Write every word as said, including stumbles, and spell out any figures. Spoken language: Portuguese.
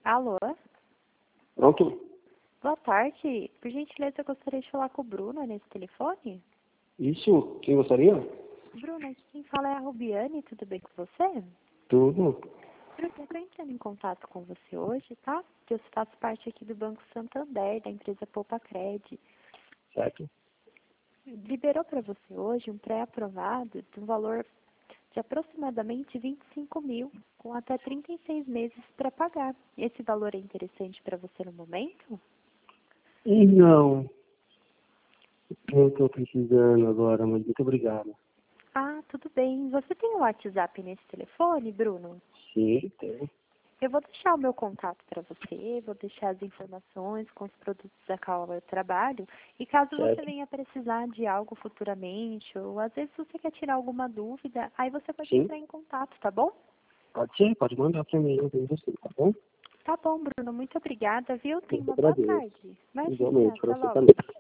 Alô? Pronto? Boa tarde. Por gentileza, eu gostaria de falar com o Bruno nesse telefone. Isso, quem gostaria? Bruno, aqui quem fala é a Rubiane, tudo bem com você? Tudo. Bruno, eu estou entrando em contato com você hoje, tá? Porque eu faço parte aqui do Banco Santander, da empresa Poupa Cred. Certo? Liberou para você hoje um pré-aprovado de um valor de aproximadamente vinte e cinco mil, com até trinta e seis meses para pagar. Esse valor é interessante para você no momento? E não, não estou precisando agora, mas muito obrigado. Ah, tudo bem. Você tem o WhatsApp nesse telefone, Bruno? Sim, tem. Eu vou deixar o meu contato para você, vou deixar as informações com os produtos da qual eu trabalho. E caso você Certo? venha precisar de algo futuramente, ou às vezes você quer tirar alguma dúvida, aí você pode Sim, entrar em contato, tá bom? pode ser, pode mandar para mim, eu tenho você, tá bom? Tá bom, Bruno. Muito obrigada, viu? Eu Tenha que uma boa agradeço. tarde. Imagina, Igualmente, para até você logo. também.